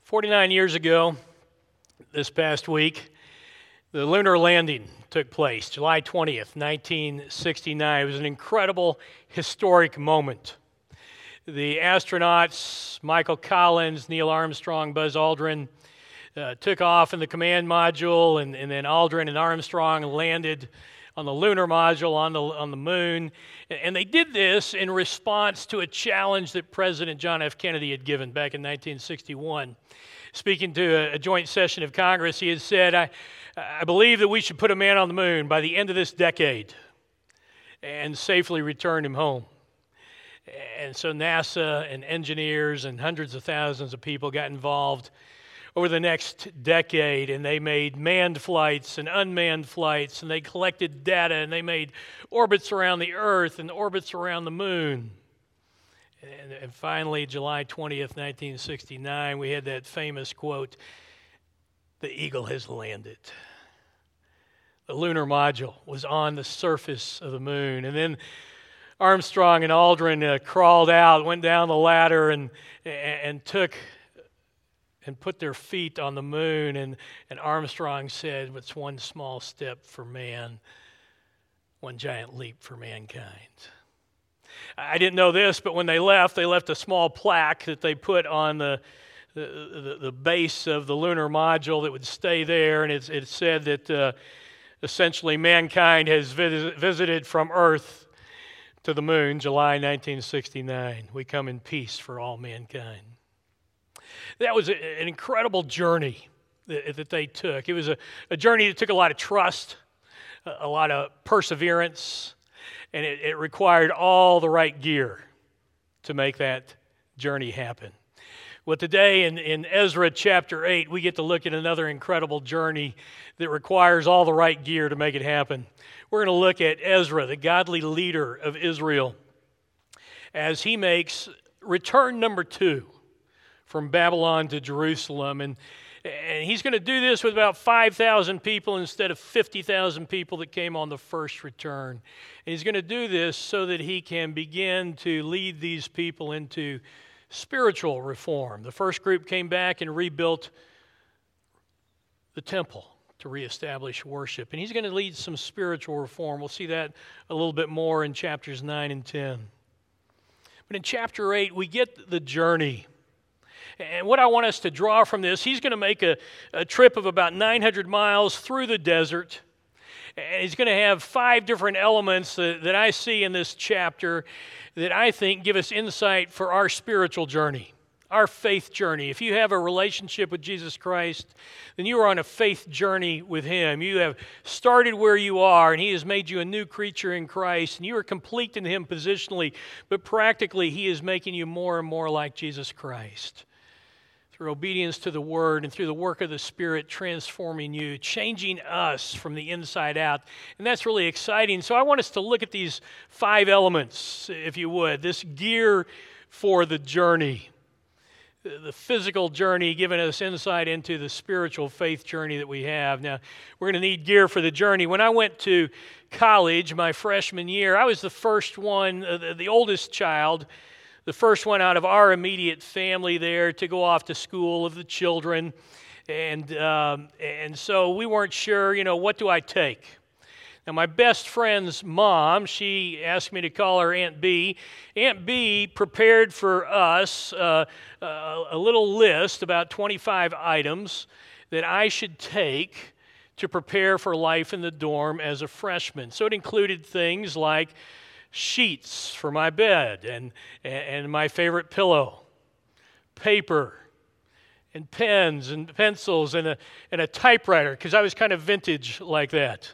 49 years ago, this past week, the lunar landing took place, July 20th, 1969. It was an incredible, historic moment. The astronauts, Michael Collins, Neil Armstrong, Buzz Aldrin, took off in the command module, and then Aldrin and Armstrong landed on the lunar module on the moon. And they did this in response to a challenge that President John F. Kennedy had given back in 1961. Speaking to a joint session of Congress, he had said, I believe that we should put a man on the moon by the end of this decade and safely return him home. And so NASA and engineers and hundreds of thousands of people got involved over the next decade, and they made manned flights and unmanned flights, and they collected data, and they made orbits around the Earth and orbits around the moon. And finally, July 20th, 1969, we had that famous quote, "The Eagle has landed." The lunar module was on the surface of the moon, and then Armstrong and Aldrin crawled out, went down the ladder, and put their feet on the moon, and Armstrong said, "It's one small step for man, one giant leap for mankind." I didn't know this, but when they left a small plaque that they put on the base of the lunar module that would stay there, and it said that essentially mankind has visited from Earth to the moon, July 1969. We come in peace for all mankind. That was an incredible journey that they took. It was a journey that took a lot of trust, a lot of perseverance, and it required all the right gear to make that journey happen. Well, today in Ezra chapter 8, we get to look at another incredible journey that requires all the right gear to make it happen. We're going to look at Ezra, the godly leader of Israel, as he makes return number 2 from Babylon to Jerusalem. And he's going to do this with about 5,000 people instead of 50,000 people that came on the first return. And he's going to do this so that he can begin to lead these people into spiritual reform. The first group came back and rebuilt the temple to reestablish worship. And he's going to lead some spiritual reform. We'll see that a little bit more in chapters 9 and 10. But in chapter 8, we get the journey. And what I want us to draw from this, he's going to make a trip of about 900 miles through the desert. And he's going to have 5 different elements that I see in this chapter that I think give us insight for our spiritual journey, our faith journey. If you have a relationship with Jesus Christ, then you are on a faith journey with Him. You have started where you are, and He has made you a new creature in Christ, and you are complete in Him positionally, but practically He is making you more and more like Jesus Christ. Through obedience to the Word and through the work of the Spirit transforming you, changing us from the inside out. And that's really exciting. So I want us to look at these 5 elements, if you would. This gear for the journey. The physical journey giving us insight into the spiritual faith journey that we have. Now, we're going to need gear for the journey. When I went to college my freshman year, I was the first one, the oldest child, the first one out of our immediate family there to go off to school of the children. And so we weren't sure, what do I take? Now, my best friend's mom, she asked me to call her Aunt B. Aunt B prepared for us a little list, about 25 items that I should take to prepare for life in the dorm as a freshman. So it included things like sheets for my bed and my favorite pillow, paper and pens and pencils and a typewriter, because I was kind of vintage like that.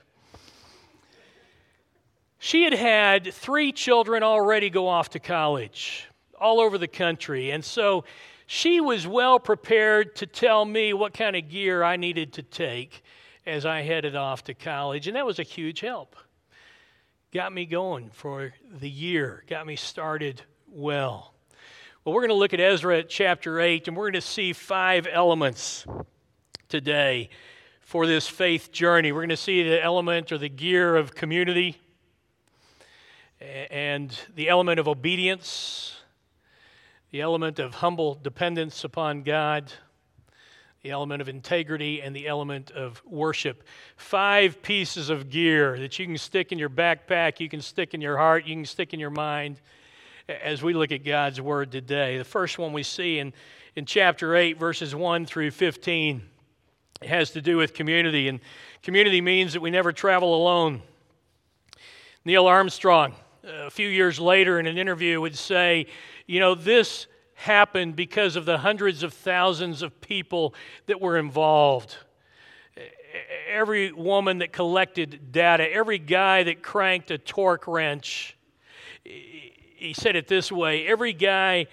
She had 3 children already go off to college all over the country, and so she was well prepared to tell me what kind of gear I needed to take as I headed off to college, and that was a huge help. Got me going for the year, got me started well. Well, we're going to look at Ezra chapter 8, and we're going to see 5 elements today for this faith journey. We're going to see the element or the gear of community, and the element of obedience, the element of humble dependence upon God, the element of integrity, and the element of worship. 5 pieces of gear that you can stick in your backpack, you can stick in your heart, you can stick in your mind as we look at God's Word today. The first one we see in chapter 8, verses 1 through 15, it has to do with community, and community means that we never travel alone. Neil Armstrong, a few years later in an interview, would say, this happened because of the hundreds of thousands of people that were involved. Every woman that collected data, every guy that cranked a torque wrench. He said it this way: every guy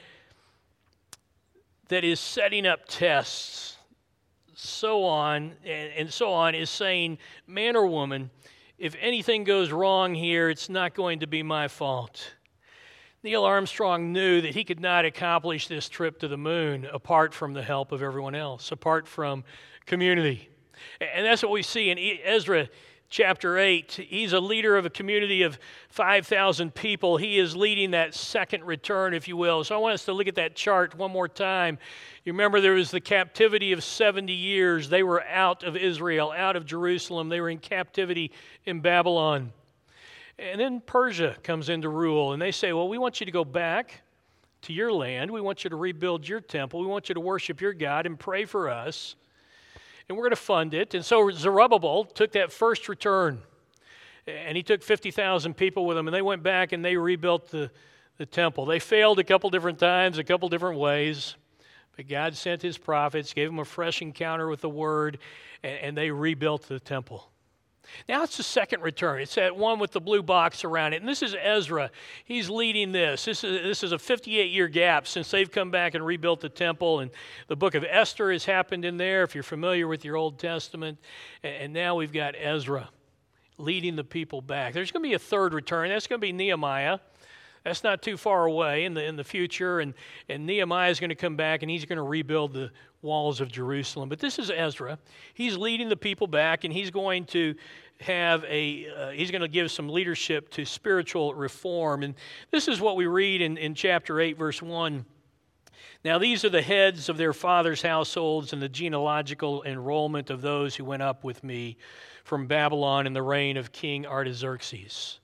that is setting up tests, so on and so on, is saying, man or woman, if anything goes wrong here, it's not going to be my fault. Neil Armstrong knew that he could not accomplish this trip to the moon apart from the help of everyone else, apart from community. And that's what we see in Ezra chapter 8. He's a leader of a community of 5,000 people. He is leading that second return, if you will. So I want us to look at that chart one more time. You remember there was the captivity of 70 years. They were out of Israel, out of Jerusalem. They were in captivity in Babylon. And then Persia comes into rule, and they say, well, we want you to go back to your land. We want you to rebuild your temple. We want you to worship your God and pray for us, and we're going to fund it. And so Zerubbabel took that first return, and he took 50,000 people with him, and they went back and they rebuilt the temple. They failed a couple different times, a couple different ways, but God sent his prophets, gave them a fresh encounter with the Word, and they rebuilt the temple. Now it's the second return. It's that one with the blue box around it. And this is Ezra. He's leading this. This is a 58-year gap since they've come back and rebuilt the temple. And the book of Esther has happened in there, if you're familiar with your Old Testament. And now we've got Ezra leading the people back. There's going to be a third return. That's going to be Nehemiah. That's not too far away in the future. And Nehemiah is going to come back, and he's going to rebuild the walls of Jerusalem. But this is Ezra. He's leading the people back, and he's going to have he's going to give some leadership to spiritual reform. And this is what we read in chapter 8, verse 1. Now these are the heads of their fathers' households and the genealogical enrollment of those who went up with me from Babylon in the reign of King Artaxerxes.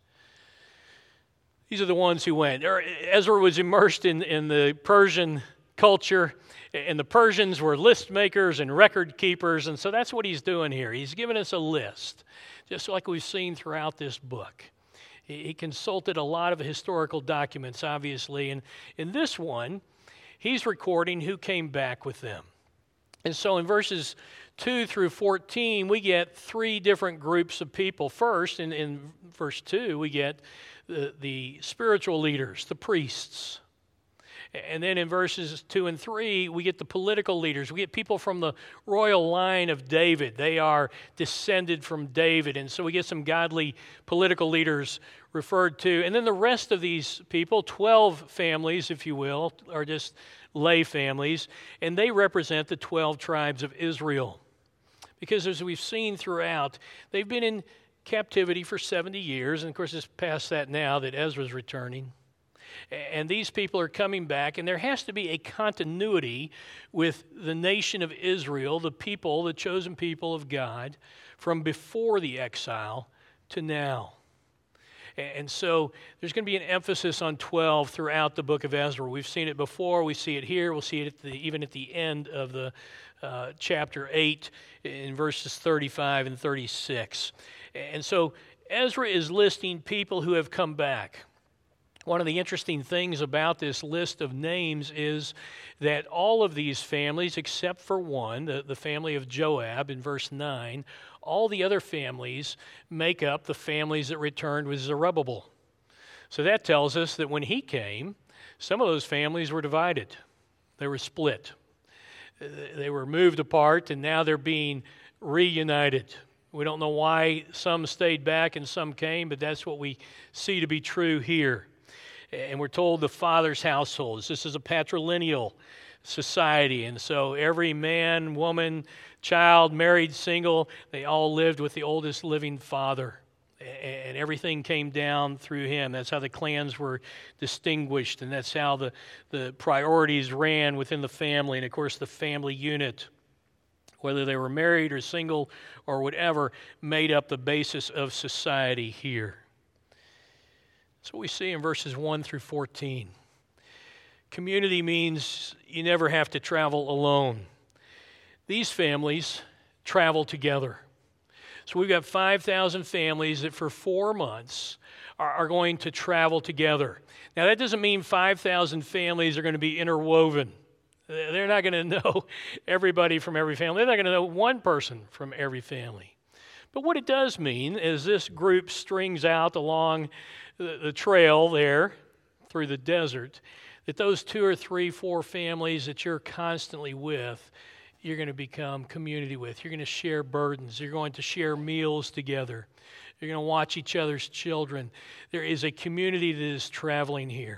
These are the ones who went. Ezra was immersed in the Persian culture, and the Persians were list makers and record keepers, and so that's what he's doing here. He's given us a list, just like we've seen throughout this book. He consulted a lot of historical documents, obviously, and in this one, he's recording who came back with them. And so in verses 2 through 14, we get 3 different groups of people. First, in verse 2, we get the spiritual leaders, the priests. And then in verses 2 and 3, we get the political leaders. We get people from the royal line of David. They are descended from David. And so we get some godly political leaders referred to. And then the rest of these people, 12 families, if you will, are just lay families. And they represent the 12 tribes of Israel. Because as we've seen throughout, they've been in captivity for 70 years. And of course, it's past that now that Ezra's returning. And these people are coming back, and there has to be a continuity with the nation of Israel, the people, the chosen people of God, from before the exile to now. And so there's going to be an emphasis on 12 throughout the book of Ezra. We've seen it before, we see it here, we'll see it even at the end of the chapter 8 in verses 35 and 36. And so Ezra is listing people who have come back. One of the interesting things about this list of names is that all of these families, except for one, the family of Joab in verse 9, all the other families make up the families that returned with Zerubbabel. So that tells us that when he came, some of those families were divided. They were split. They were moved apart, and now they're being reunited. We don't know why some stayed back and some came, but that's what we see to be true here. And we're told the father's households. This is a patrilineal society. And so every man, woman, child, married, single, they all lived with the oldest living father. And everything came down through him. That's how the clans were distinguished. And that's how the priorities ran within the family. And of course, the family unit. whether they were married or single or whatever, made up the basis of society here. That's what we see in verses 1 through 14. Community means you never have to travel alone. These families travel together. So we've got 5,000 families that for 4 months are going to travel together. Now that doesn't mean 5,000 families are going to be interwoven. They're not going to know everybody from every family. They're not going to know one person from every family. But what it does mean is this group strings out along the trail there through the desert, that those 2 or 3, 4 families that you're constantly with, you're going to become community with. You're going to share burdens. You're going to share meals together. You're going to watch each other's children. There is a community that is traveling here.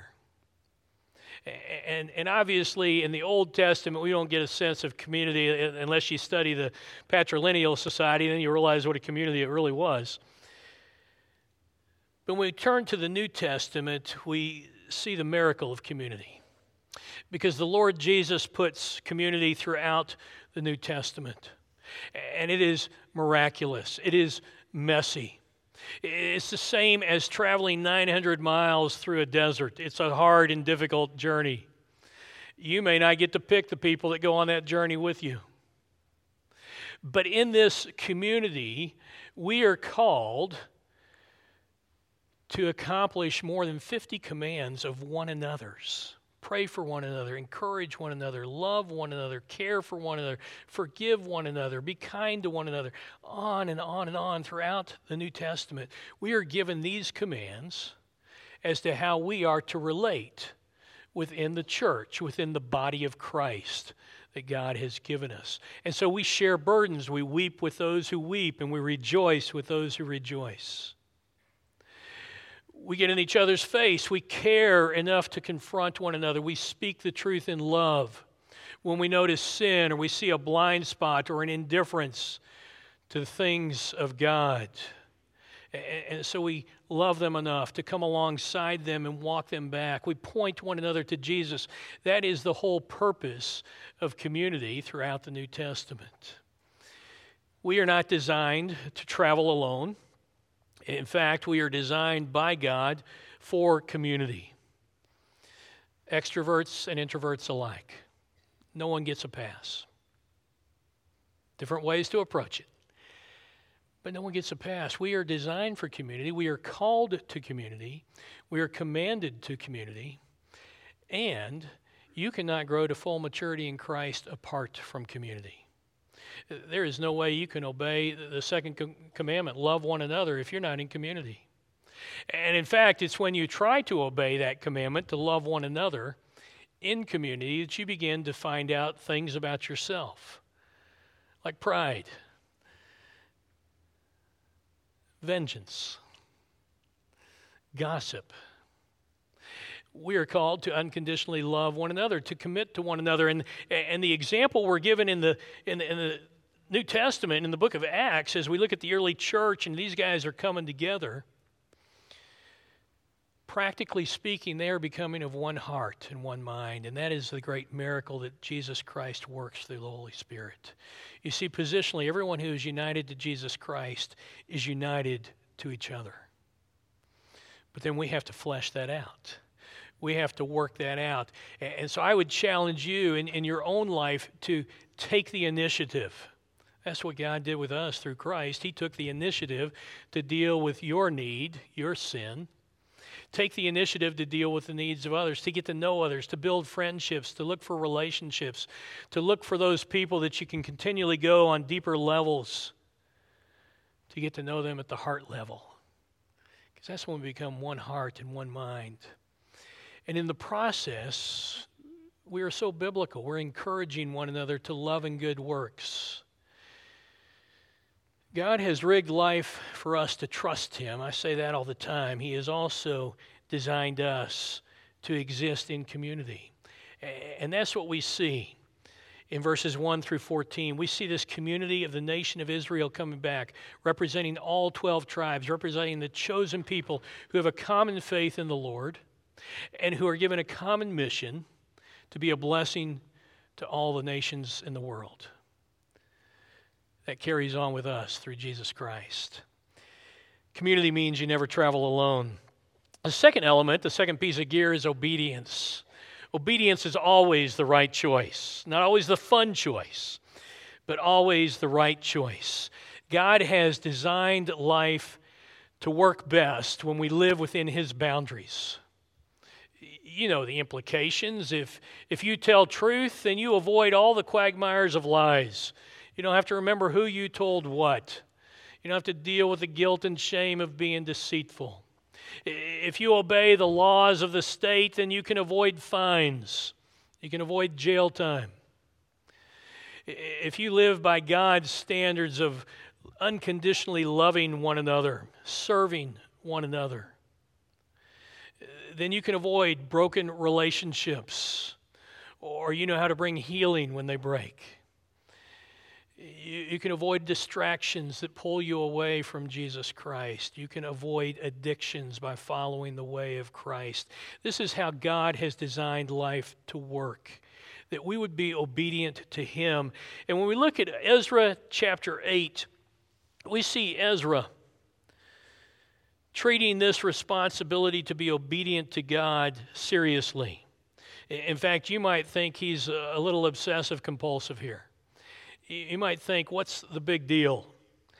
And obviously, in the Old Testament, we don't get a sense of community unless you study the patrilineal society, then you realize what a community it really was. But when we turn to the New Testament, we see the miracle of community. Because the Lord Jesus puts community throughout the New Testament. And it is miraculous. It is messy. It's the same as traveling 900 miles through a desert. It's a hard and difficult journey. You may not get to pick the people that go on that journey with you. But in this community, we are called to accomplish more than 50 commands of one another's. Pray for one another, encourage one another, love one another, care for one another, forgive one another, be kind to one another, on and on and on throughout the New Testament. We are given these commands as to how we are to relate within the church, within the body of Christ that God has given us. And so we share burdens. We weep with those who weep, and we rejoice with those who rejoice. We get in each other's face. We care enough to confront one another. We speak the truth in love. When we notice sin or we see a blind spot or an indifference to the things of God. And so we love them enough to come alongside them and walk them back. We point one another to Jesus. That is the whole purpose of community throughout the New Testament. We are not designed to travel alone. In fact, we are designed by God for community. Extroverts and introverts alike. No one gets a pass. Different ways to approach it. But no one gets a pass. We are designed for community. We are called to community. We are commanded to community. And you cannot grow to full maturity in Christ apart from community. There is no way you can obey the second commandment, love one another, if you're not in community. And in fact, it's when you try to obey that commandment, to love one another in community, that you begin to find out things about yourself, like pride, vengeance, gossip. We are called to unconditionally love one another, to commit to one another. And the example we're given in the New Testament, in the book of Acts, as we look at the early church and these guys are coming together, practically speaking, they are becoming of one heart and one mind. And that is the great miracle that Jesus Christ works through the Holy Spirit. You see, positionally, everyone who is united to Jesus Christ is united to each other. But then we have to flesh that out. We have to work that out. And so I would challenge you in your own life to take the initiative. That's what God did with us through Christ. He took the initiative to deal with your need, your sin. Take the initiative to deal with the needs of others, to get to know others, to build friendships, to look for relationships, to look for those people that you can continually go on deeper levels, to get to know them at the heart level. Because that's when we become one heart and one mind. And in the process, we are so biblical. We're encouraging one another to love and good works. God has rigged life for us to trust Him. I say that all the time. He has also designed us to exist in community. And that's what we see in verses 1 through 14. We see this community of the nation of Israel coming back, representing all 12 tribes, representing the chosen people who have a common faith in the Lord and who are given a common mission to be a blessing to all the nations in the world. that carries on with us through Jesus Christ. Community means you never travel alone. The second element, the second piece of gear, is obedience. Obedience is always the right choice. Not always the fun choice, but always the right choice. God has designed life to work best when we live within His boundaries. You know the implications. If you tell truth, then you avoid all the quagmires of lies. You don't have to remember who you told what. You don't have to deal with the guilt and shame of being deceitful. If you obey the laws of the state, then you can avoid fines. You can avoid jail time. If you live by God's standards of unconditionally loving one another, serving one another, then you can avoid broken relationships, or you know how to bring healing when they break. You can avoid distractions that pull you away from Jesus Christ. You can avoid addictions by following the way of Christ. This is how God has designed life to work, that we would be obedient to Him. And when we look at Ezra chapter 8, we see Ezra treating this responsibility to be obedient to God seriously. In fact, you might think he's a little obsessive compulsive here. You might think, what's the big deal?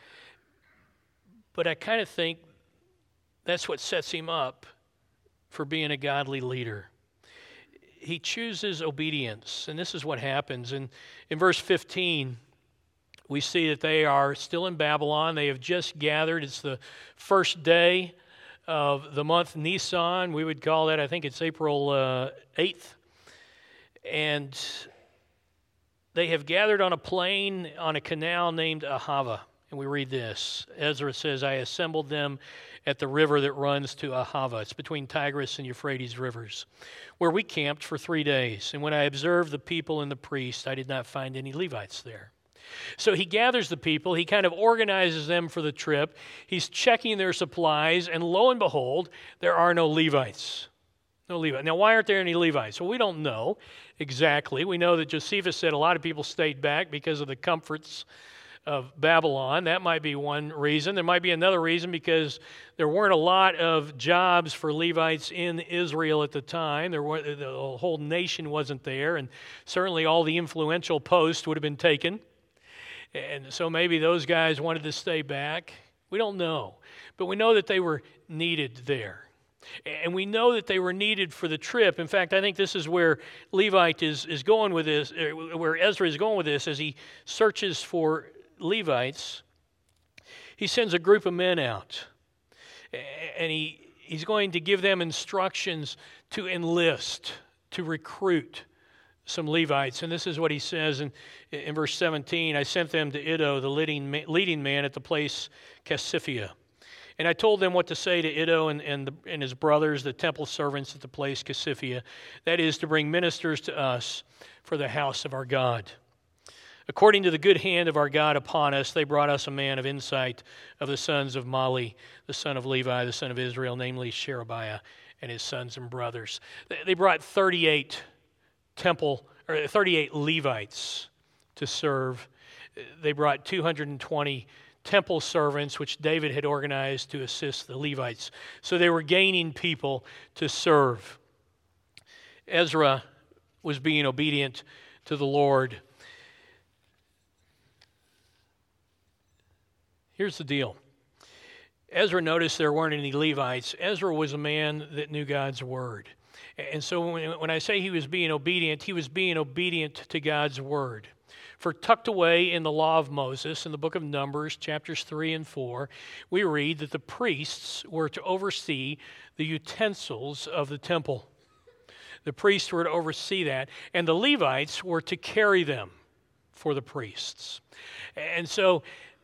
But I kind of think that's what sets him up for being a godly leader. He chooses obedience, and this is what happens. In verse 15, we see that they are still in Babylon. They have just gathered. It's the first day of the month Nisan. We would call that, I think it's April 8th. And they have gathered on a plain on a canal named Ahava. And we read this. Ezra says, I assembled them at the river that runs to Ahava. It's between Tigris and Euphrates rivers, where we camped for 3 days. And when I observed the people and the priests, I did not find any Levites there. So he gathers the people. He kind of organizes them for the trip. He's checking their supplies. And lo and behold, there are no Levites. No Levites. Now, why aren't there any Levites? Well, we don't know exactly. We know that Josephus said a lot of people stayed back because of the comforts of Babylon. That might be one reason. There might be another reason because there weren't a lot of jobs for Levites in Israel at the time. The whole nation wasn't there, and certainly all the influential posts would have been taken. And so maybe those guys wanted to stay back. We don't know. But we know that they were needed there. And we know that they were needed for the trip. In fact, I think this is where Levite is going with this, where Ezra is going with this as he searches for Levites. He sends a group of men out, and he's going to give them instructions to enlist, to recruit some Levites. And this is what he says in verse 17, I sent them to Iddo, the leading man at the place Casiphia. And I told them what to say to Iddo and his brothers, the temple servants at the place Casiphia, that is, to bring ministers to us for the house of our God. According to the good hand of our God upon us, they brought us a man of insight of the sons of Mali, the son of Levi, the son of Israel, namely Sherebiah and his sons and brothers. They brought 38 Levites to serve. They brought 220 temple servants, which David had organized to assist the Levites. So they were gaining people to serve. Ezra was being obedient to the Lord. Here's the deal. Ezra noticed there weren't any Levites. Ezra was a man that knew God's word. And so when I say he was being obedient to God's word. For tucked away in the law of Moses, in the book of Numbers, chapters 3 and 4, we read that the priests were to oversee the utensils of the temple. The priests were to oversee that, and the Levites were to carry them for the priests. And so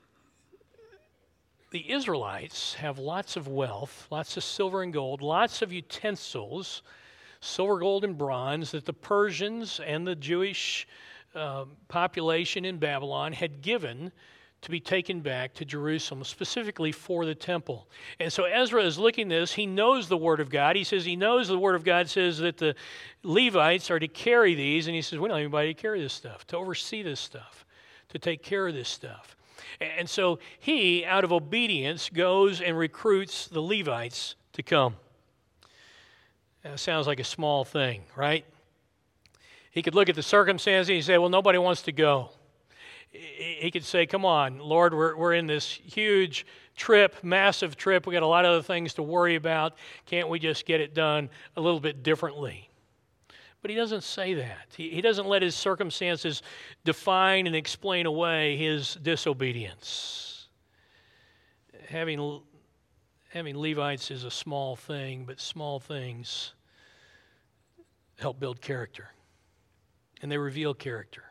the Israelites have lots of wealth, lots of silver and gold, lots of utensils, silver, gold, and bronze, that the Persians and the Jewish population in Babylon had given to be taken back to Jerusalem, specifically for the temple. And so Ezra is looking at this. He knows the Word of God. He says he knows the Word of God says that the Levites are to carry these, and he says, we don't have anybody to carry this stuff, to oversee this stuff, to take care of this stuff. And so he, out of obedience, goes and recruits the Levites to come. That sounds like a small thing, right? He could look at the circumstances and say, well, nobody wants to go. He could say, come on, Lord, we're in this huge trip, massive trip. We got a lot of other things to worry about. Can't we just get it done a little bit differently? But he doesn't say that. He doesn't let his circumstances define and explain away his disobedience. Having Levites is a small thing, but small things help build character, and they reveal character.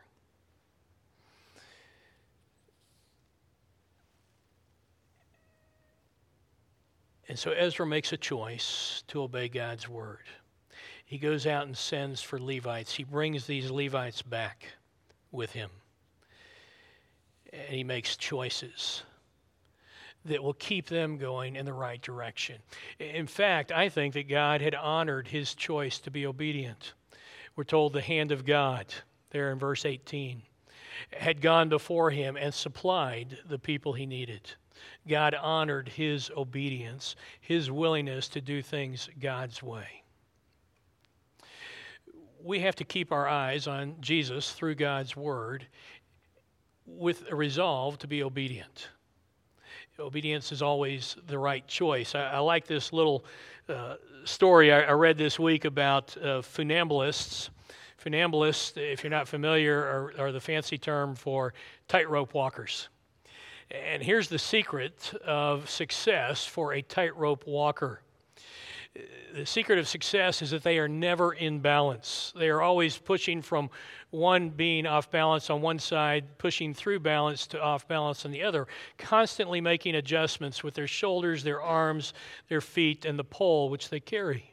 And so Ezra makes a choice to obey God's word. He goes out and sends for Levites. He brings these Levites back with him. And he makes choices that will keep them going in the right direction. In fact, I think that God had honored his choice to be obedient. We're told the hand of God, there in verse 18, had gone before him and supplied the people he needed. God honored his obedience, his willingness to do things God's way. We have to keep our eyes on Jesus through God's word with a resolve to be obedient. Obedience is always the right choice. I like this little story I read this week about funambulists. Funambulists, if you're not familiar, are the fancy term for tightrope walkers. And here's the secret of success for a tightrope walker. The secret of success is that they are never in balance. They are always pushing from one being off balance on one side, pushing through balance to off balance on the other, constantly making adjustments with their shoulders, their arms, their feet, and the pole which they carry.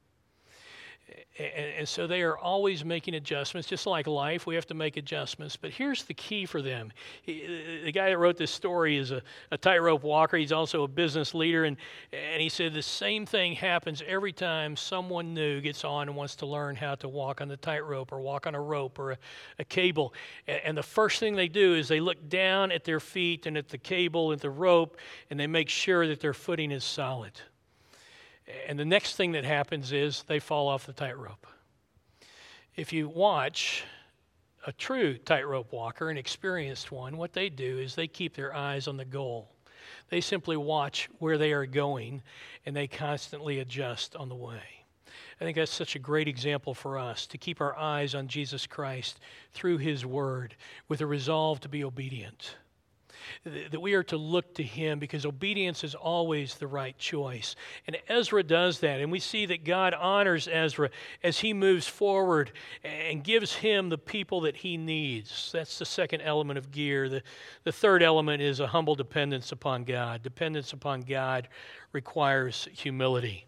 And so they are always making adjustments. Just like life, we have to make adjustments. But here's the key for them. The guy that wrote this story is a tightrope walker. He's also a business leader. And he said the same thing happens every time someone new gets on and wants to learn how to walk on the tightrope or walk on a rope or a cable. And the first thing they do is they look down at their feet and at the cable and the rope, and they make sure that their footing is solid. And the next thing that happens is they fall off the tightrope. If you watch a true tightrope walker, an experienced one, what they do is they keep their eyes on the goal. They simply watch where they are going, and they constantly adjust on the way. I think that's such a great example for us, to keep our eyes on Jesus Christ through his word with a resolve to be obedient. That we are to look to him because obedience is always the right choice. And Ezra does that. And we see that God honors Ezra as he moves forward and gives him the people that he needs. That's the second element of gear. The third element is a humble dependence upon God. Dependence upon God requires humility.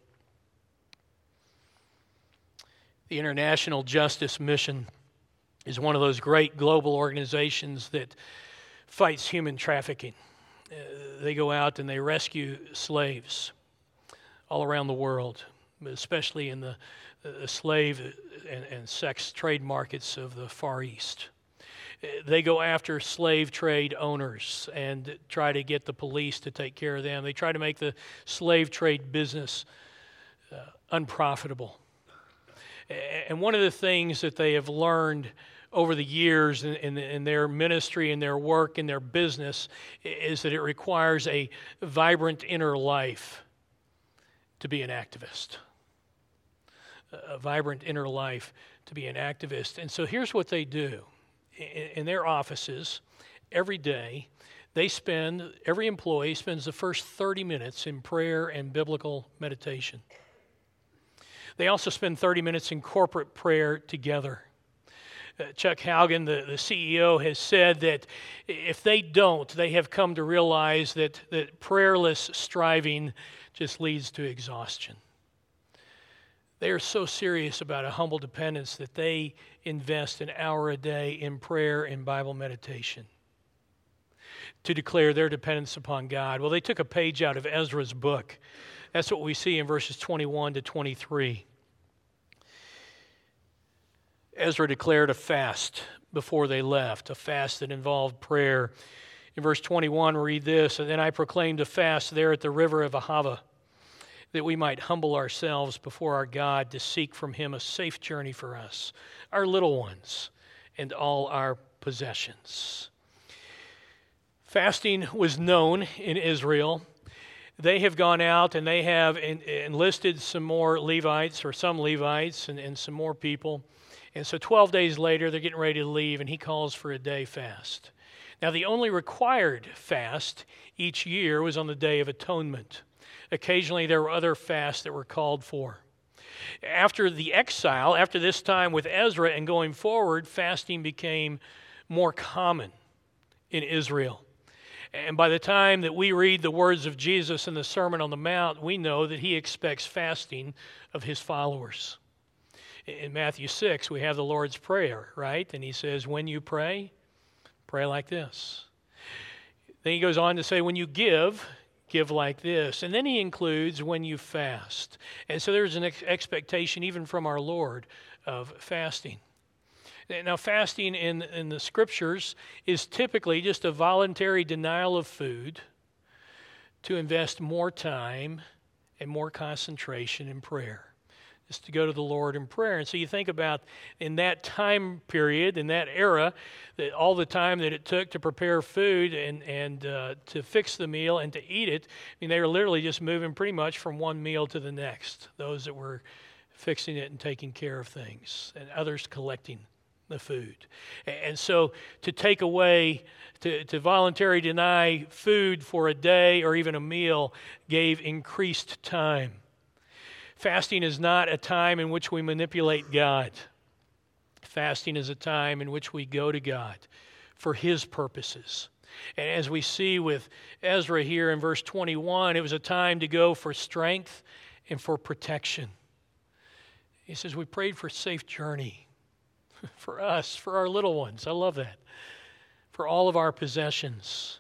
The International Justice Mission is one of those great global organizations that fights human trafficking. They go out and they rescue slaves all around the world, especially in the slave and sex trade markets of the Far East. They go after slave trade owners and try to get the police to take care of them. They try to make the slave trade business unprofitable. And one of the things that they have learned over the years in their ministry and their work and their business is that it requires a vibrant inner life to be an activist. A vibrant inner life to be an activist. And so here's what they do. In their offices, every day, every employee spends the first 30 minutes in prayer and biblical meditation. They also spend 30 minutes in corporate prayer together. Chuck Haugen, the CEO, has said that if they don't, they have come to realize that prayerless striving just leads to exhaustion. They are so serious about a humble dependence that they invest an hour a day in prayer and Bible meditation to declare their dependence upon God. Well, they took a page out of Ezra's book. That's what we see in verses 21 to 23. Ezra declared a fast before they left, a fast that involved prayer In verse 21, we read this, "And then I proclaimed a fast there at the river of Ahava, that we might humble ourselves before our God to seek from him a safe journey for us, our little ones, and all our possessions." Fasting was known in Israel. They have gone out and they have enlisted some more Levites, or some Levites, and some more people. And so 12 days later, they're getting ready to leave, and he calls for a day fast. Now, the only required fast each year was on the Day of Atonement. Occasionally, there were other fasts that were called for. After the exile, after this time with Ezra and going forward, fasting became more common in Israel. And by the time that we read the words of Jesus in the Sermon on the Mount, we know that he expects fasting of his followers. In Matthew 6, we have the Lord's Prayer, right? And he says, when you pray, pray like this. Then he goes on to say, when you give like this. And then he includes when you fast. And so there's an expectation even from our Lord of fasting. Now, fasting in the Scriptures is typically just a voluntary denial of food to invest more time and more concentration in prayer. Is to go to the Lord in prayer. And so you think about in that time period, in that era, that all the time that it took to prepare food and to fix the meal and to eat it, I mean, they were literally just moving pretty much from one meal to the next, those that were fixing it and taking care of things, and others collecting the food. And so to take away, to voluntarily deny food for a day or even a meal gave increased time. Fasting is not a time in which we manipulate God. Fasting is a time in which we go to God for his purposes. And as we see with Ezra here in verse 21, it was a time to go for strength and for protection. He says, we prayed for safe journey for us, for our little ones. I love that. For all of our possessions.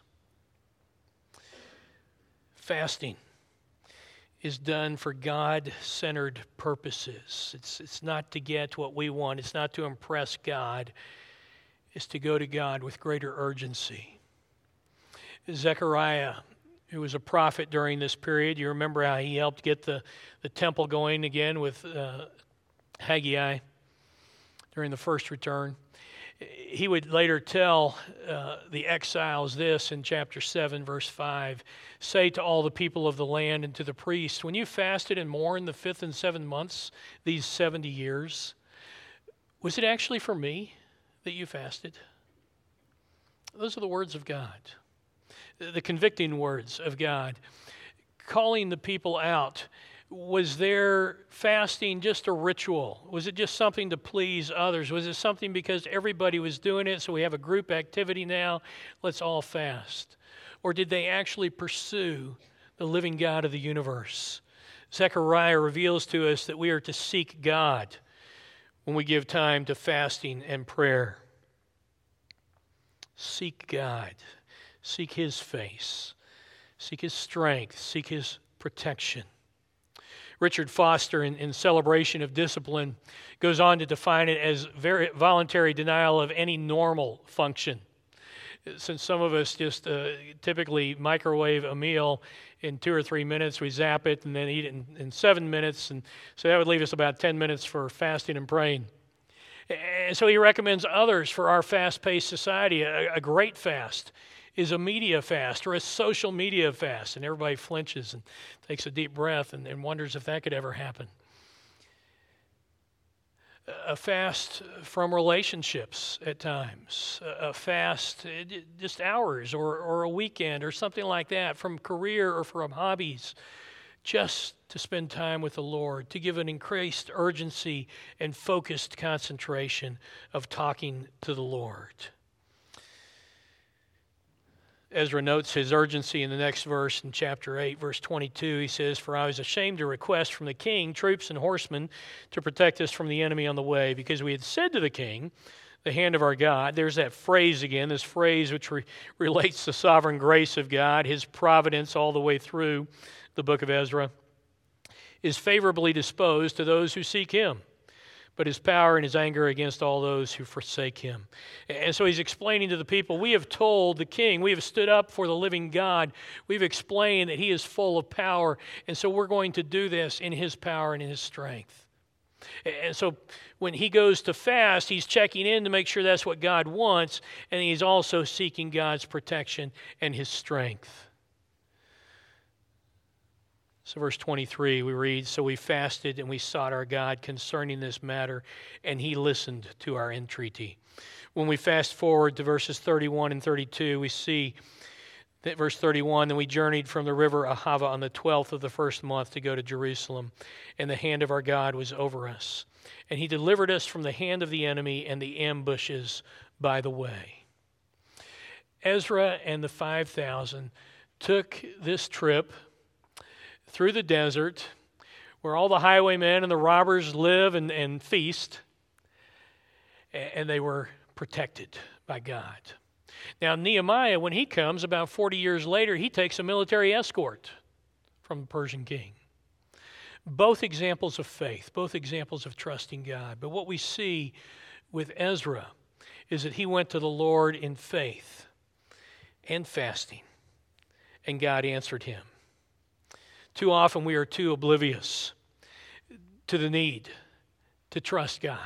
Fasting is done for God-centered purposes. It's not to get what we want. It's not to impress God. It's to go to God with greater urgency. Zechariah, who was a prophet during this period, you remember how he helped get the temple going again with Haggai during the first return. He would later tell the exiles this in chapter 7, verse 5. Say to all the people of the land and to the priests, when you fasted and mourned the 5th and 7th months, these 70 years, was it actually for me that you fasted? Those are the words of God, the convicting words of God, calling the people out. Was their fasting just a ritual? Was it just something to please others? Was it something because everybody was doing it, so we have a group activity now, let's all fast? Or did they actually pursue the living God of the universe? Zechariah reveals to us that we are to seek God when we give time to fasting and prayer. Seek God. Seek his face. Seek his strength. Seek his protection. Richard Foster, in Celebration of Discipline, goes on to define it as very voluntary denial of any normal function. Since some of us just typically microwave a meal in 2 or 3 minutes, we zap it and then eat it in 7 minutes, and so that would leave us about 10 minutes for fasting and praying. And so he recommends others for our fast-paced society. A great fast is a media fast or a social media fast. And everybody flinches and takes a deep breath and wonders if that could ever happen. A fast from relationships at times. A fast, just hours or a weekend or something like that, from career or from hobbies, just to spend time with the Lord, to give an increased urgency and focused concentration of talking to the Lord. Ezra notes his urgency in the next verse in chapter 8, verse 22. He says, "For I was ashamed to request from the king troops and horsemen to protect us from the enemy on the way, because we had said to the king, the hand of our God." There's that phrase again, this phrase which relates to sovereign grace of God, his providence all the way through the book of Ezra, is favorably disposed to those who seek him. but his power and his anger against all those who forsake him. And so he's explaining to the people, we have told the king, we have stood up for the living God. We've explained that he is full of power, and so we're going to do this in his power and in his strength. And so when he goes to fast, he's checking in to make sure that's what God wants, and he's also seeking God's protection and his strength. So verse 23, we read, so we fasted and we sought our God concerning this matter, and he listened to our entreaty. When we fast forward to verses 31 and 32, we see that verse 31, then we journeyed from the river Ahava on the 12th of the first month to go to Jerusalem, and the hand of our God was over us. And he delivered us from the hand of the enemy and the ambushes by the way. Ezra and the 5,000 took this trip through the desert where all the highwaymen and the robbers live and feast, and they were protected by God. Now, Nehemiah, when he comes about 40 years later, he takes a military escort from the Persian king. Both examples of faith, both examples of trusting God. But what we see with Ezra is that he went to the Lord in faith and fasting, and God answered him. Too often we are too oblivious to the need to trust God,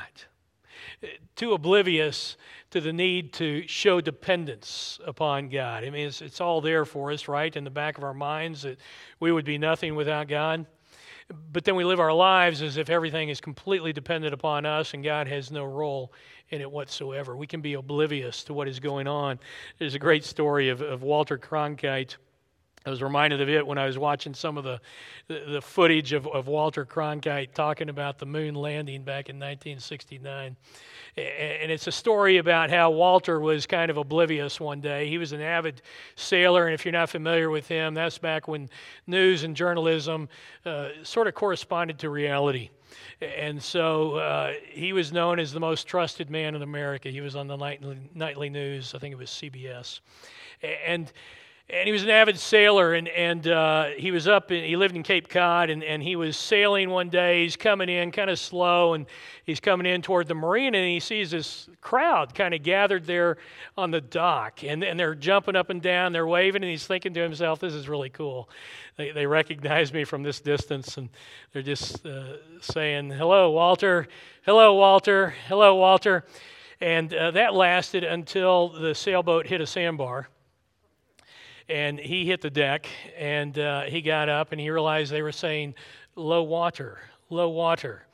too oblivious to the need to show dependence upon God. I mean, it's all there for us, right, in the back of our minds that we would be nothing without God. But then we live our lives as if everything is completely dependent upon us and God has no role in it whatsoever. We can be oblivious to what is going on. There's a great story of Walter Cronkite. I was reminded of it when I was watching some of the footage of Walter Cronkite talking about the moon landing back in 1969. And it's a story about how Walter was kind of oblivious one day. He was an avid sailor, and if you're not familiar with him, that's back when news and journalism sort of corresponded to reality. And so he was known as the most trusted man in America. He was on the nightly news, I think it was CBS. And he was an avid sailor, and he was he lived in Cape Cod, and he was sailing one day. He's coming in kind of slow, and he's coming in toward the marina, and he sees this crowd kind of gathered there on the dock, and they're jumping up and down, they're waving, and he's thinking to himself, this is really cool. They recognize me from this distance, and they're just saying, hello, Walter, hello, Walter, hello, Walter. And that lasted until the sailboat hit a sandbar. And he hit the deck, and he got up, and he realized they were saying, low water, low water.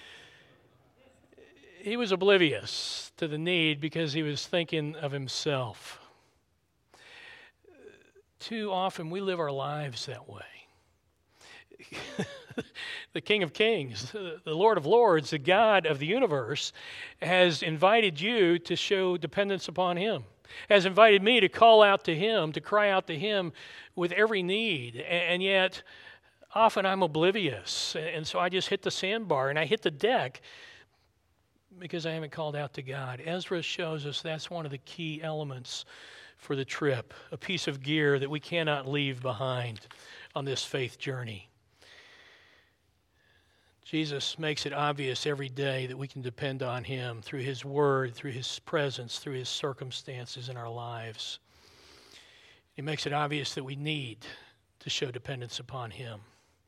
He was oblivious to the need because he was thinking of himself. Too often we live our lives that way. The King of Kings, the Lord of Lords, the God of the universe, has invited you to show dependence upon him. Has invited me to call out to him, to cry out to him with every need. And yet, often I'm oblivious. And so I just hit the sandbar and I hit the deck because I haven't called out to God. Ezra shows us that's one of the key elements for the trip, a piece of gear that we cannot leave behind on this faith journey. Jesus makes it obvious every day that we can depend on him through his word, through his presence, through his circumstances in our lives. He makes it obvious that we need to show dependence upon him.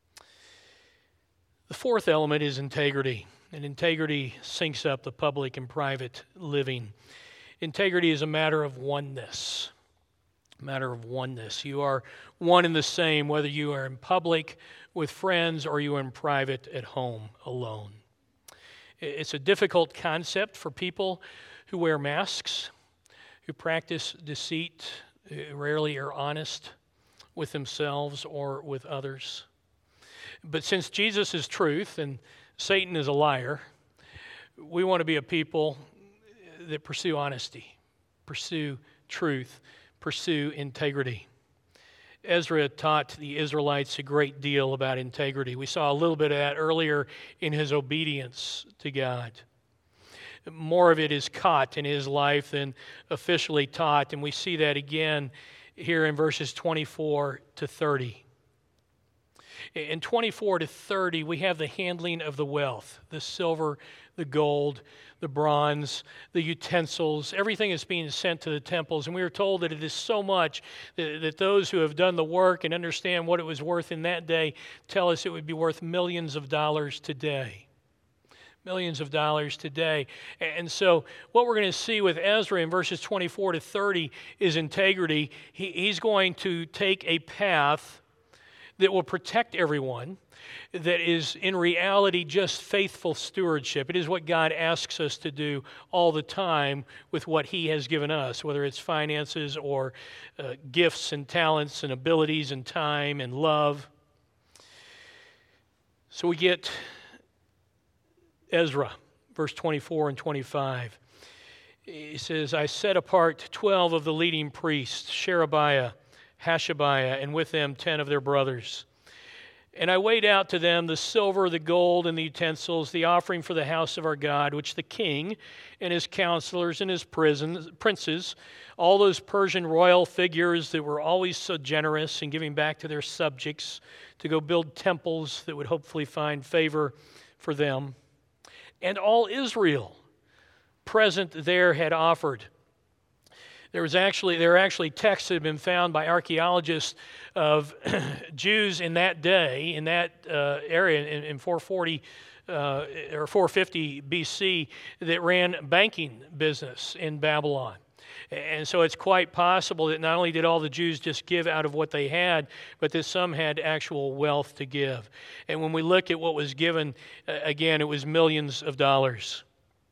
The fourth element is integrity, and integrity syncs up the public and private living. Integrity is a matter of oneness. A matter of oneness. You are one and the same whether you are in public with friends or you are in private at home alone. It's a difficult concept for people who wear masks, who practice deceit, who rarely are honest with themselves or with others. But since Jesus is truth and Satan is a liar, we want to be a people that pursue honesty, pursue truth, pursue integrity. Ezra taught the Israelites a great deal about integrity. We saw a little bit of that earlier in his obedience to God. More of it is caught in his life than officially taught, and we see that again here in verses 24 to 30. In 24 to 30, we have the handling of the wealth, the silver, the gold, the bronze, the utensils. Everything is being sent to the temples. And we are told that it is so much that those who have done the work and understand what it was worth in that day tell us it would be worth millions of dollars today. Millions of dollars today. And so what we're going to see with Ezra in verses 24 to 30 is integrity. He's going to take a path that will protect everyone, that is in reality just faithful stewardship. It is what God asks us to do all the time with what He has given us, whether it's finances or gifts and talents and abilities and time and love. So we get Ezra, verse 24 and 25. He says, I set apart 12 of the leading priests, Sherebiah, Hashabiah, and with them 10 of their brothers. And I weighed out to them the silver, the gold, and the utensils, the offering for the house of our God, which the king and his counselors and his princes, all those Persian royal figures that were always so generous in giving back to their subjects to go build temples that would hopefully find favor for them, and all Israel present there had offered. There are actually texts that have been found by archaeologists of Jews in that day, in that area, in 440 or 450 BC, that ran banking business in Babylon. And so it's quite possible that not only did all the Jews just give out of what they had, but that some had actual wealth to give. And when we look at what was given, again, it was millions of dollars.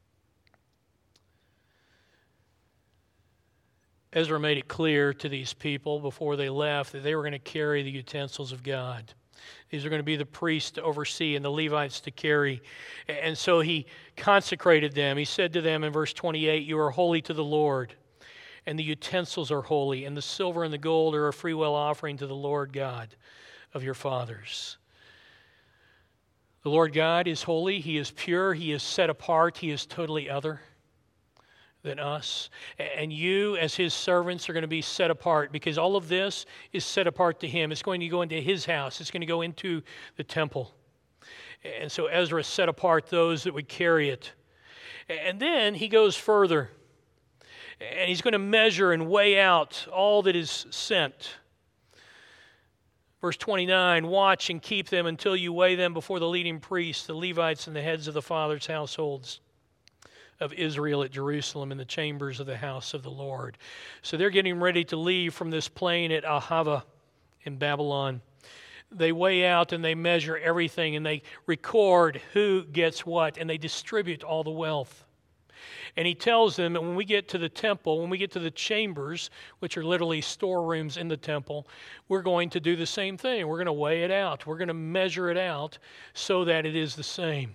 Ezra made it clear to these people before they left that they were going to carry the utensils of God. These are going to be the priests to oversee and the Levites to carry. And so he consecrated them. He said to them in verse 28, you are holy to the Lord, and the utensils are holy, and the silver and the gold are a freewill offering to the Lord God of your fathers. The Lord God is holy. He is pure. He is set apart. He is totally other than us. And you, as His servants, are going to be set apart, because all of this is set apart to Him. It's going to go into His house. It's going to go into the temple. And so Ezra set apart those that would carry it. And then he goes further, and he's going to measure and weigh out all that is sent. Verse 29, watch and keep them until you weigh them before the leading priests, the Levites, and the heads of the fathers' households of Israel at Jerusalem in the chambers of the house of the Lord. So they're getting ready to leave from this plain at Ahava in Babylon. They weigh out and they measure everything, and they record who gets what, and they distribute all the wealth. And he tells them that when we get to the temple, when we get to the chambers, which are literally storerooms in the temple, we're going to do the same thing. We're going to weigh it out. We're going to measure it out so that it is the same.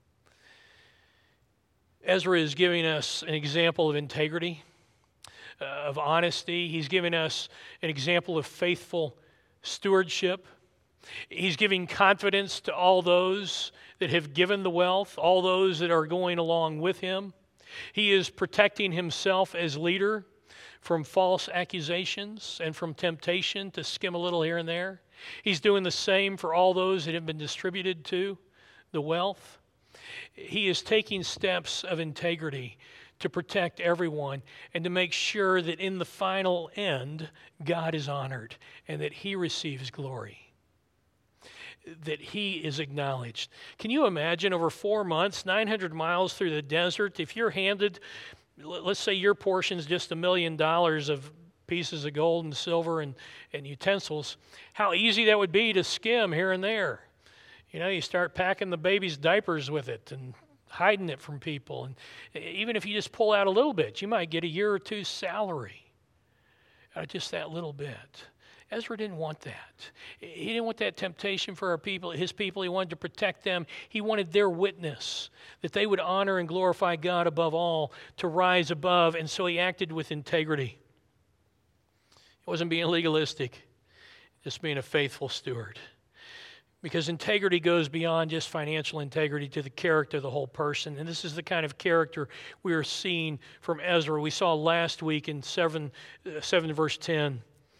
Ezra is giving us an example of integrity, of honesty. He's giving us an example of faithful stewardship. He's giving confidence to all those that have given the wealth, all those that are going along with him. He is protecting himself as leader from false accusations and from temptation to skim a little here and there. He's doing the same for all those that have been distributed to the wealth. He is taking steps of integrity to protect everyone and to make sure that in the final end, God is honored and that He receives glory, that He is acknowledged. Can you imagine over 4 months, 900 miles through the desert, if you're handed, let's say your portion is just $1 million of pieces of gold and silver and utensils, how easy that would be to skim here and there. You know, you start packing the baby's diapers with it and hiding it from people. And even if you just pull out a little bit, you might get a year or two's salary out of just that little bit. Ezra didn't want that. He didn't want that temptation for his people. He wanted to protect them. He wanted their witness, that they would honor and glorify God above all, to rise above. And so he acted with integrity. He wasn't being legalistic, just being a faithful steward. Because integrity goes beyond just financial integrity to the character of the whole person. And this is the kind of character we are seeing from Ezra. We saw last week in 7 verse 10.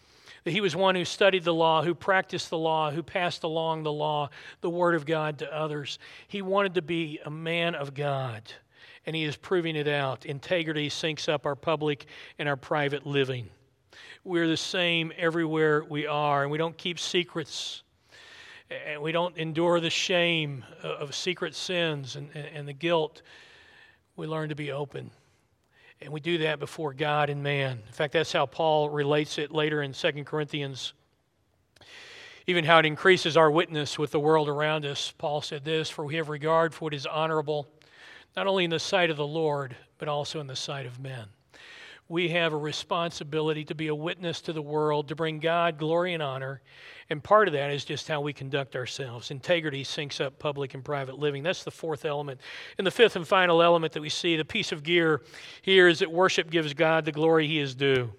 He was one who studied the law, who practiced the law, who passed along the law, the Word of God to others. He wanted to be a man of God, and he is proving it out. Integrity syncs up our public and our private living. We're the same everywhere we are, and we don't keep secrets, and we don't endure the shame of secret sins and the guilt. We learn to be open. And we do that before God and man. In fact, that's how Paul relates it later in 2 Corinthians. Even how it increases our witness with the world around us. Paul said this, "For we have regard for what is honorable, not only in the sight of the Lord, but also in the sight of men." We have a responsibility to be a witness to the world, to bring God glory and honor. And part of that is just how we conduct ourselves. Integrity syncs up public and private living. That's the fourth element. And the fifth and final element that we see, the piece of gear here, is that worship gives God the glory he is due.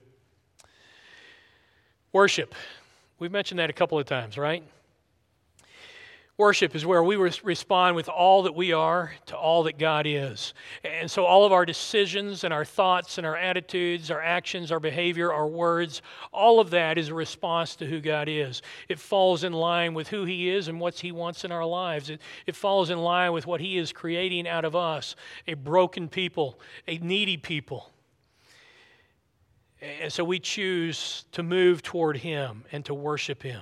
Worship. We've mentioned that a couple of times, right? Worship is where we respond with all that we are to all that God is. And so all of our decisions and our thoughts and our attitudes, our actions, our behavior, our words, all of that is a response to who God is. It falls in line with who he is and what he wants in our lives. It falls in line with what he is creating out of us, a broken people, a needy people. And so we choose to move toward him and to worship him.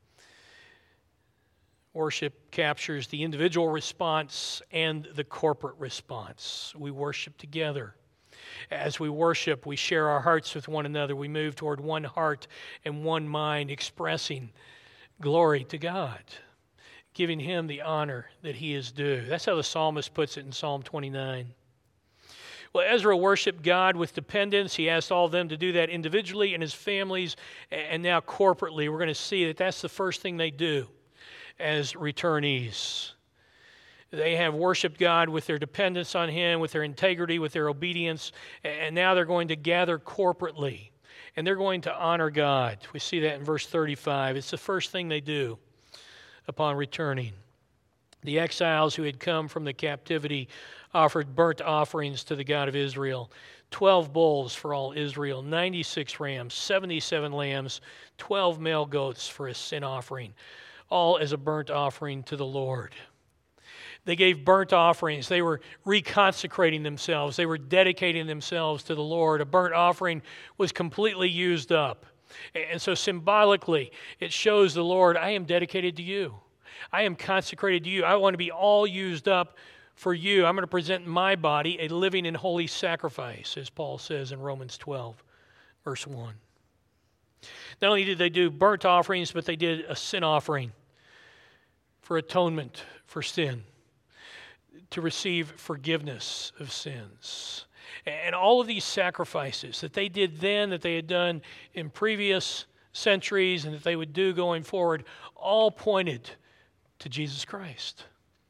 Worship captures the individual response and the corporate response. We worship together. As we worship, we share our hearts with one another. We move toward one heart and one mind, expressing glory to God, giving him the honor that he is due. That's how the psalmist puts it in Psalm 29. Well, Ezra worshiped God with dependence. He asked all of them to do that individually and his families, and now corporately. We're going to see that that's the first thing they do as returnees. They have worshiped God with their dependence on him, with their integrity, with their obedience, and now they're going to gather corporately, and they're going to honor God. We see that in verse 35. It's the first thing they do upon returning. The exiles who had come from the captivity offered burnt offerings to the God of Israel. 12 bulls for all Israel, 96 rams, 77 lambs, 12 male goats for a sin offering, all as a burnt offering to the Lord. They gave burnt offerings. They were reconsecrating themselves. They were dedicating themselves to the Lord. A burnt offering was completely used up. And so symbolically, it shows the Lord, I am dedicated to you. I am consecrated to you. I want to be all used up for you. I'm going to present my body a living and holy sacrifice, as Paul says in Romans 12, verse 1. Not only did they do burnt offerings, but they did a sin offering for atonement for sin, to receive forgiveness of sins. And all of these sacrifices that they did then, that they had done in previous centuries, and that they would do going forward, all pointed to Jesus Christ,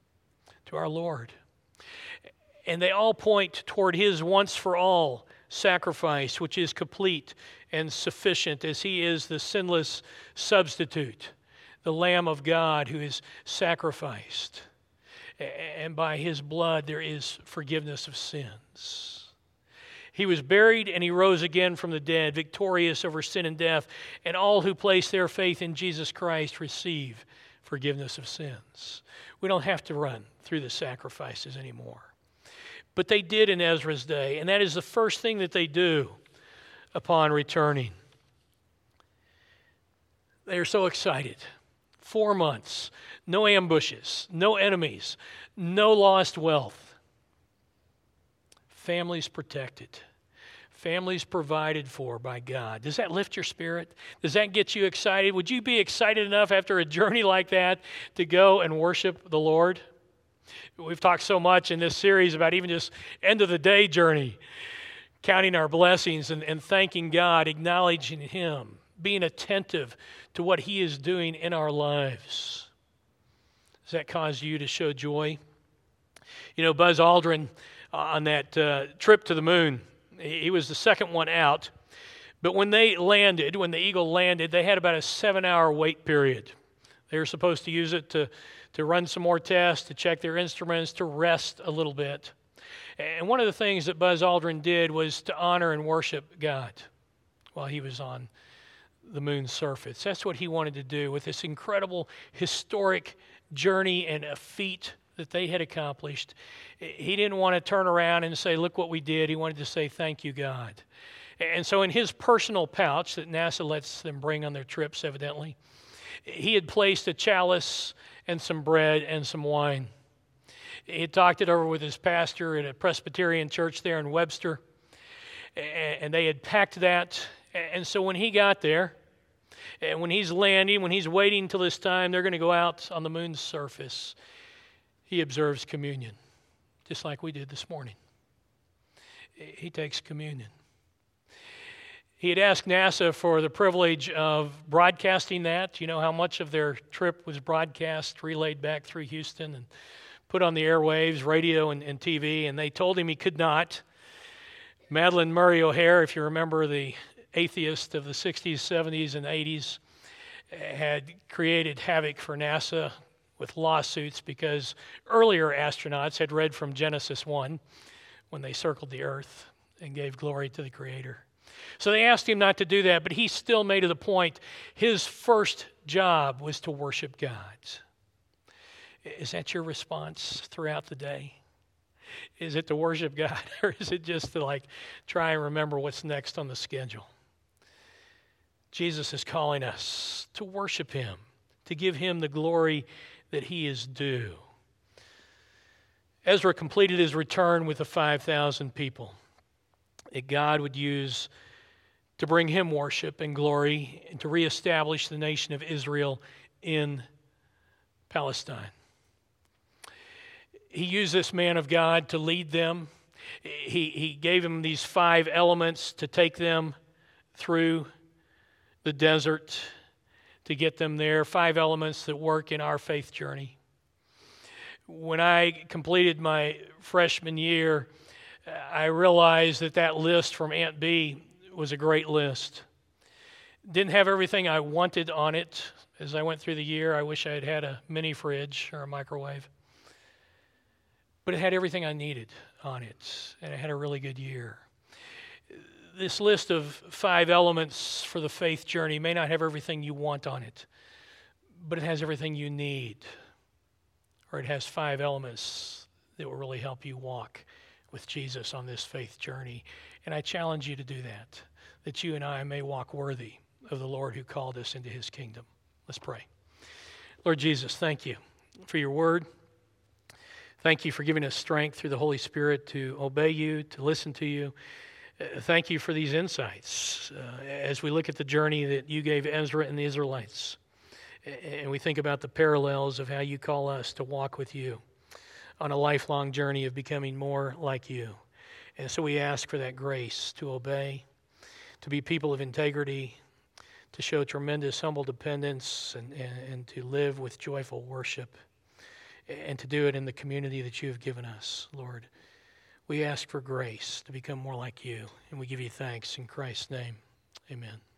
to our Lord. And they all point toward his once-for-all sacrifice, which is complete and sufficient, as he is the sinless substitute, the Lamb of God who is sacrificed. And by his blood there is forgiveness of sins. He was buried and he rose again from the dead, victorious over sin and death. And all who place their faith in Jesus Christ receive forgiveness of sins. We don't have to run through the sacrifices anymore. But they did in Ezra's day, and that is the first thing that they do upon returning. They are so excited. 4 months, no ambushes, no enemies, no lost wealth. Families protected. Families provided for by God. Does that lift your spirit? Does that get you excited? Would you be excited enough after a journey like that to go and worship the Lord? We've talked so much in this series about even just end of the day journey, counting our blessings and thanking God, acknowledging him, being attentive to what he is doing in our lives. Does that cause you to show joy? You know, Buzz Aldrin, on that trip to the moon, he was the second one out. But when they landed, when the Eagle landed, they had about a 7-hour wait period. They were supposed to use it to run some more tests, to check their instruments, to rest a little bit. And one of the things that Buzz Aldrin did was to honor and worship God while he was on the moon's surface. That's what he wanted to do with this incredible historic journey and a feat that they had accomplished. He didn't want to turn around and say, look what we did. He wanted to say, thank you, God. And so in his personal pouch that NASA lets them bring on their trips, evidently, he had placed a chalice and some bread and some wine. He had talked it over with his pastor at a Presbyterian church there in Webster, and they had packed that. And so when he got there, and when he's landing, when he's waiting till this time, they're going to go out on the moon's surface, he observes communion, just like we did this morning. He takes communion. He had asked NASA for the privilege of broadcasting that. You know how much of their trip was broadcast, relayed back through Houston and put on the airwaves, radio and TV, and they told him he could not. Madalyn Murray O'Hair, if you remember, the atheist of the 60s, 70s, and 80s, had created havoc for NASA with lawsuits because earlier astronauts had read from Genesis 1 when they circled the earth and gave glory to the Creator. So they asked him not to do that, but he still made it a point. His first job was to worship God. Is that your response throughout the day? Is it to worship God, or is it just to try and remember what's next on the schedule? Jesus is calling us to worship him, to give him the glory that he is due. Ezra completed his return with the 5,000 people that God would use to bring him worship and glory and to reestablish the nation of Israel in Palestine. He used this man of God to lead them. He gave him these 5 elements to take them through the desert to get them there. 5 elements that work in our faith journey. When I completed my freshman year, I realized that list from Aunt B was a great list. Didn't have everything I wanted on it. As I went through the year, I wish I had had a mini fridge or a microwave. But it had everything I needed on it, and I had a really good year. This list of 5 elements for the faith journey may not have everything you want on it, but it has everything you need. Or it has 5 elements that will really help you walk with Jesus on this faith journey. And I challenge you to do that you and I may walk worthy of the Lord who called us into his kingdom. Let's pray. Lord Jesus, thank you for your word. Thank you for giving us strength through the Holy Spirit to obey you, to listen to you. Thank you for these insights as we look at the journey that you gave Ezra and the Israelites. And we think about the parallels of how you call us to walk with you on a lifelong journey of becoming more like you. And so we ask for that grace to obey, to be people of integrity, to show tremendous humble dependence, and to live with joyful worship, and to do it in the community that you have given us, Lord. We ask for grace to become more like you, and we give you thanks in Christ's name. Amen.